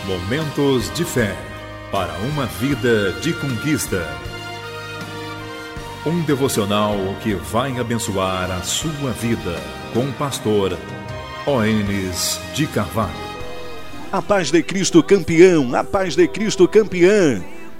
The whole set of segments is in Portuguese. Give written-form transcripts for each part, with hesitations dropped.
Momentos de fé, para uma vida de conquista. Um devocional que vai abençoar a sua vida, com o pastor Oenis de Carvalho. A paz de Cristo campeão, a paz de Cristo campeã.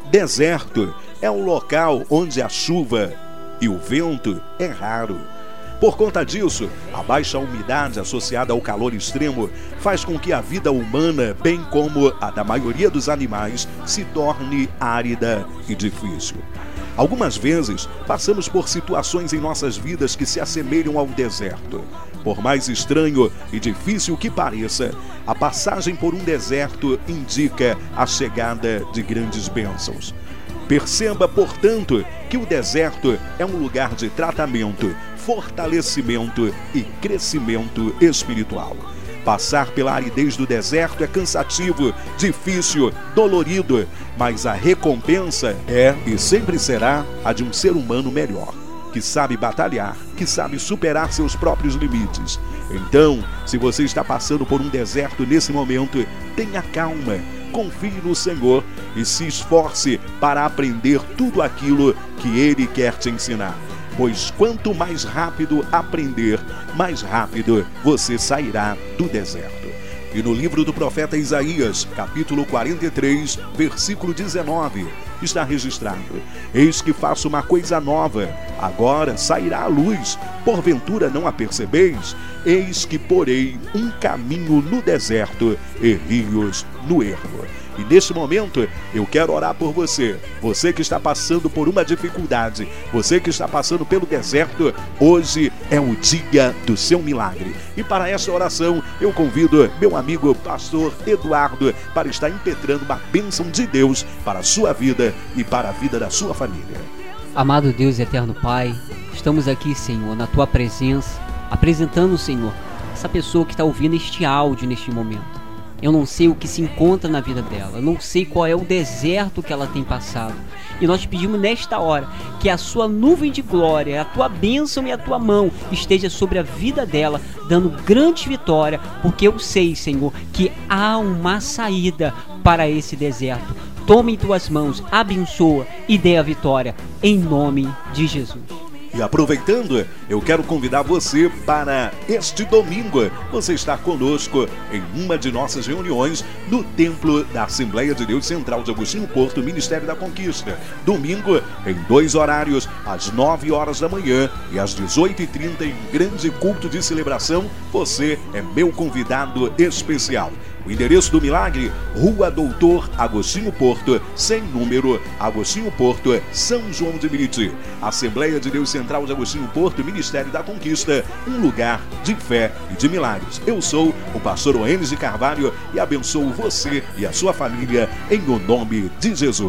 Deserto é um local onde a chuva e o vento é raro. Por conta disso, a baixa umidade associada ao calor extremo faz com que a vida humana, bem como a da maioria dos animais, se torne árida e difícil. Algumas vezes, passamos por situações em nossas vidas que se assemelham ao deserto. Por mais estranho e difícil que pareça, a passagem por um deserto indica a chegada de grandes bênçãos. Perceba, portanto, que o deserto é um lugar de tratamento, fortalecimento e crescimento espiritual. Passar pela aridez do deserto é cansativo, difícil, dolorido, mas a recompensa é e sempre será a de um ser humano melhor, que sabe batalhar, que sabe superar seus próprios limites. Então, se você está passando por um deserto nesse momento, tenha calma, confie no Senhor e se esforce para aprender tudo aquilo que Ele quer te ensinar. Pois quanto mais rápido aprender, mais rápido você sairá do deserto. E no livro do profeta Isaías, capítulo 43, versículo 19, está registrado: Eis que faço uma coisa nova, agora sairá a luz, porventura não a percebeis? Eis que porei um caminho no deserto e rios no ermo. E neste momento, eu quero orar por você. Você que está passando por uma dificuldade, você que está passando pelo deserto, hoje é o dia do seu milagre. E para essa oração, eu convido meu amigo pastor Eduardo para estar impetrando uma bênção de Deus para a sua vida e para a vida da sua família. Amado Deus e eterno Pai, estamos aqui, Senhor, na Tua presença, apresentando, Senhor, essa pessoa que está ouvindo este áudio neste momento. Eu não sei o que se encontra na vida dela, eu não sei qual é o deserto que ela tem passado. E nós pedimos nesta hora que a sua nuvem de glória, a tua bênção e a tua mão esteja sobre a vida dela, dando grande vitória, porque eu sei, Senhor, que há uma saída para esse deserto. Tome em tuas mãos, abençoa e dê a vitória, em nome de Jesus. E aproveitando, eu quero convidar você para este domingo, você estar conosco em uma de nossas reuniões no Templo da Assembleia de Deus Central de Agostinho Porto, Ministério da Conquista. Domingo, em 2 horários, às 9 horas da manhã e às 18h30, em um grande culto de celebração. Você é meu convidado especial. O endereço do milagre, Rua Doutor Agostinho Porto, sem número, Agostinho Porto, São João de Meriti. Assembleia de Deus Central de Agostinho Porto, Ministério da Conquista, um lugar de fé e de milagres. Eu sou o pastor Oenis de Carvalho e abençoo você e a sua família em o nome de Jesus.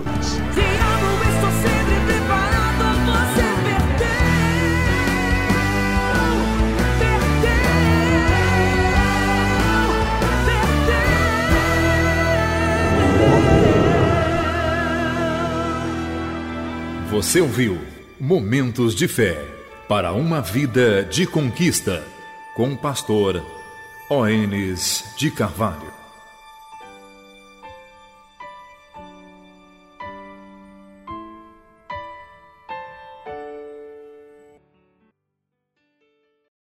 Você ouviu Momentos de Fé, para uma vida de conquista, com o pastor Oenis de Carvalho.